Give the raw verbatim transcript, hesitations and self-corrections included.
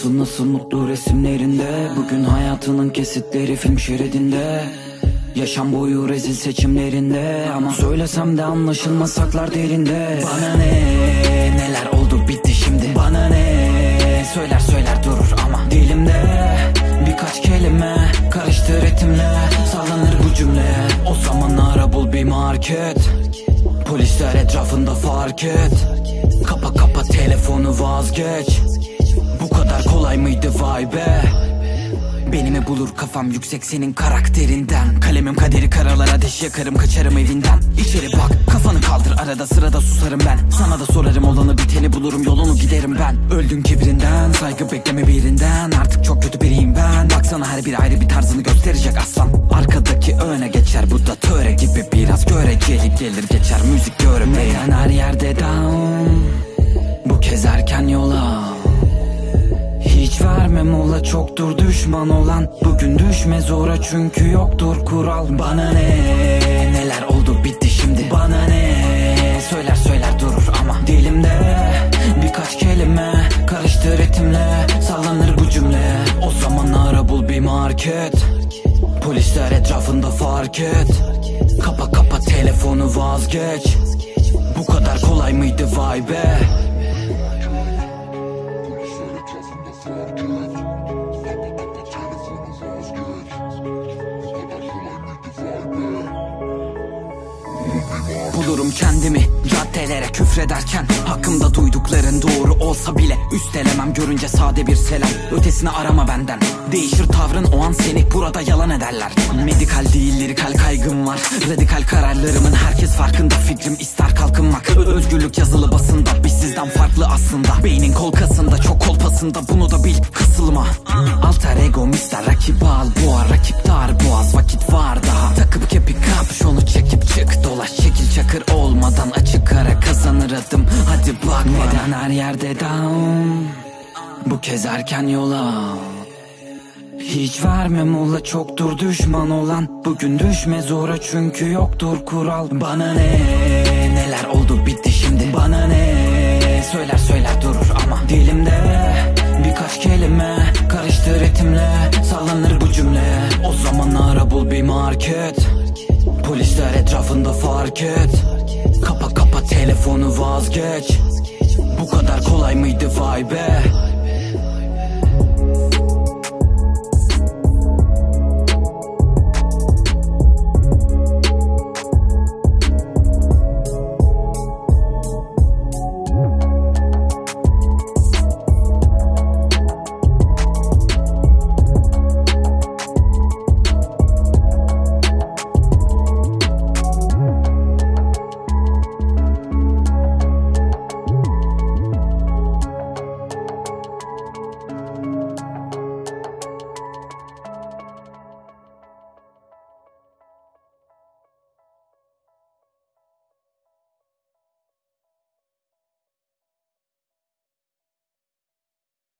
Nasıl nasıl mutlu resimlerinde, bugün hayatının kesitleri film şeridinde. Yaşam boyu rezil seçimlerinde, ama söylesem de anlaşılmaz saklar derinde. Bana ne, neler oldu bitti şimdi. Bana ne, söyler söyler durur ama dilimde birkaç kelime karıştı ritimle, sallanır bu cümle. O zaman ara bul bir market, polisler etrafında fark et. Kapa kapa telefonu, vazgeç. Bu kadar kolay mıydı vay be? Beni mi bulur kafam yüksek senin karakterinden. Kalemim kaderi karalar, ateş yakarım kaçarım evinden. İçeri bak, kafanı kaldır, arada sırada susarım ben. Sana da sorarım, olanı biteni bulurum, yolunu giderim ben. Öldün kibrinden, saygı bekleme birinden. Artık çok kötü biriyim ben. Baksana her bir ayrı bir tarzını gösterecek aslan. Arkadaki öne geçer, bu da töre gibi biraz göreceli gelir geçer. Müzik görmeyen her yerde down, bu kez erken yola. Hiç verme mola, çoktur düşman olan. Bugün düşme zora çünkü yoktur kural. Bana ne, neler oldu bitti şimdi. Bana ne, söyler söyler durur ama dilimde birkaç kelime karıştı ritimle, sallanır bu cümle. O zaman ara bul bir market, polisler etrafında fark et. Kapa kapa telefonu, vazgeç. Bu kadar kolay mıydı vay be? Bulurum kendimi caddelere küfrederken, hakkımda duydukların doğru olsa bile üstelemem görünce sade bir selam. Ötesini arama benden, değişir tavrın o an seni burada yalan ederler. Medikal değil lirikal kaygım var, radikal kararlarımın herkes farkında. Fikrim ister kalkınmak, özgürlük yazılı basında. Biz sizden farklı aslında, beynin kolkasında çok kolpasında. Bunu da bil, kasılma. Alter ego mister rakibi al boğa, rakip dar boğaz, vakit var daha. Takıp kepi kapşonu çekip çık dolaş, çekil çakır olmadan açık ara kazanır adım. Hadi bak neden her yerde down, bu kez erken yola. Hiç verme mola, çoktur düşman olan. Bugün düşme zora çünkü yoktur kural. Bana ne, neler oldu bitti şimdi. Bana ne, söyler söyler durur ama dilimde birkaç kelime karıştı ritimle, sallanır bu cümle. O zaman ara bul bir market, polisler etrafında fark et. Kapa kapa telefonu, vazgeç. Bu kadar kolay mıydı vay be?